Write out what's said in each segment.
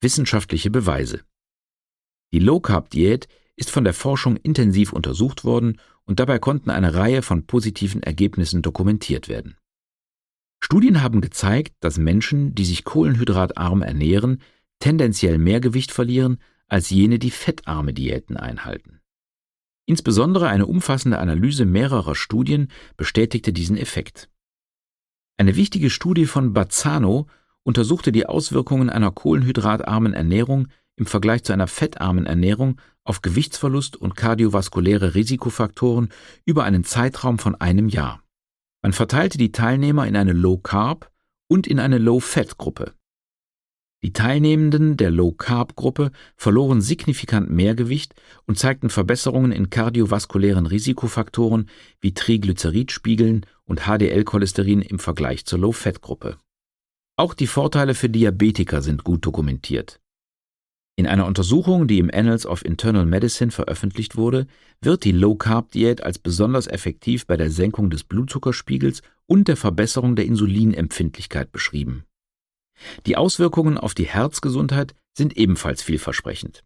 wissenschaftliche Beweise. Die Low-Carb-Diät ist von der Forschung intensiv untersucht worden und dabei konnten eine Reihe von positiven Ergebnissen dokumentiert werden. Studien haben gezeigt, dass Menschen, die sich kohlenhydratarm ernähren, tendenziell mehr Gewicht verlieren als jene, die fettarme Diäten einhalten. Insbesondere eine umfassende Analyse mehrerer Studien bestätigte diesen Effekt. Eine wichtige Studie von Bazzano untersuchte die Auswirkungen einer kohlenhydratarmen Ernährung im Vergleich zu einer fettarmen Ernährung auf Gewichtsverlust und kardiovaskuläre Risikofaktoren über einen Zeitraum von einem Jahr. Man verteilte die Teilnehmer in eine Low-Carb- und in eine Low-Fat-Gruppe. Die Teilnehmenden der Low-Carb-Gruppe verloren signifikant mehr Gewicht und zeigten Verbesserungen in kardiovaskulären Risikofaktoren wie Triglyceridspiegeln und HDL-Cholesterin im Vergleich zur Low-Fat-Gruppe. Auch die Vorteile für Diabetiker sind gut dokumentiert. In einer Untersuchung, die im Annals of Internal Medicine veröffentlicht wurde, wird die Low-Carb-Diät als besonders effektiv bei der Senkung des Blutzuckerspiegels und der Verbesserung der Insulinempfindlichkeit beschrieben. Die Auswirkungen auf die Herzgesundheit sind ebenfalls vielversprechend.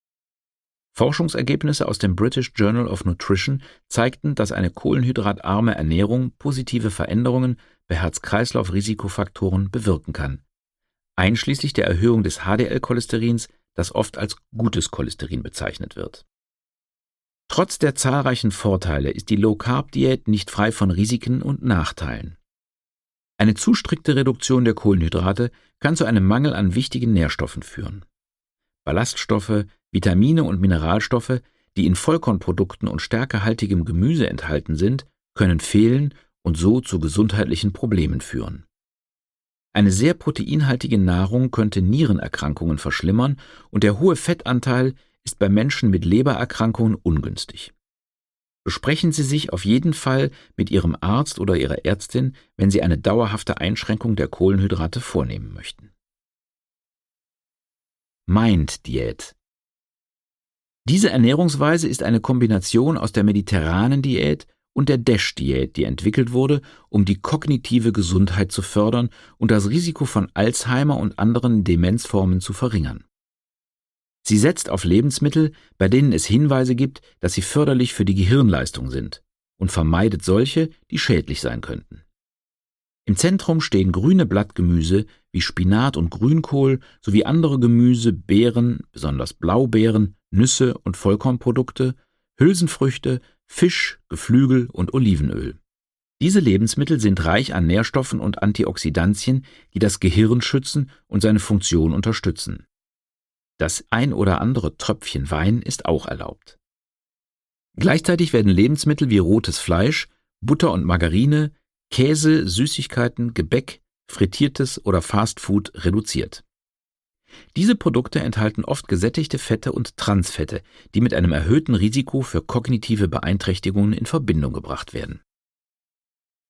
Forschungsergebnisse aus dem British Journal of Nutrition zeigten, dass eine kohlenhydratarme Ernährung positive Veränderungen bei Herz-Kreislauf-Risikofaktoren bewirken kann, einschließlich der Erhöhung des HDL-Cholesterins, das oft als gutes Cholesterin bezeichnet wird. Trotz der zahlreichen Vorteile ist die Low-Carb-Diät nicht frei von Risiken und Nachteilen. Eine zu strikte Reduktion der Kohlenhydrate kann zu einem Mangel an wichtigen Nährstoffen führen. Ballaststoffe, Vitamine und Mineralstoffe, die in Vollkornprodukten und stärkehaltigem Gemüse enthalten sind, können fehlen und so zu gesundheitlichen Problemen führen. Eine sehr proteinhaltige Nahrung könnte Nierenerkrankungen verschlimmern und der hohe Fettanteil ist bei Menschen mit Lebererkrankungen ungünstig. Besprechen Sie sich auf jeden Fall mit Ihrem Arzt oder Ihrer Ärztin, wenn Sie eine dauerhafte Einschränkung der Kohlenhydrate vornehmen möchten. Mind-Diät. Diese Ernährungsweise ist eine Kombination aus der mediterranen Diät und der DASH-Diät, die entwickelt wurde, um die kognitive Gesundheit zu fördern und das Risiko von Alzheimer und anderen Demenzformen zu verringern. Sie setzt auf Lebensmittel, bei denen es Hinweise gibt, dass sie förderlich für die Gehirnleistung sind, und vermeidet solche, die schädlich sein könnten. Im Zentrum stehen grüne Blattgemüse wie Spinat und Grünkohl sowie andere Gemüse, Beeren, besonders Blaubeeren, Nüsse und Vollkornprodukte, Hülsenfrüchte, Fisch, Geflügel und Olivenöl. Diese Lebensmittel sind reich an Nährstoffen und Antioxidantien, die das Gehirn schützen und seine Funktion unterstützen. Das ein oder andere Tröpfchen Wein ist auch erlaubt. Gleichzeitig werden Lebensmittel wie rotes Fleisch, Butter und Margarine, Käse, Süßigkeiten, Gebäck, frittiertes oder Fastfood reduziert. Diese Produkte enthalten oft gesättigte Fette und Transfette, die mit einem erhöhten Risiko für kognitive Beeinträchtigungen in Verbindung gebracht werden.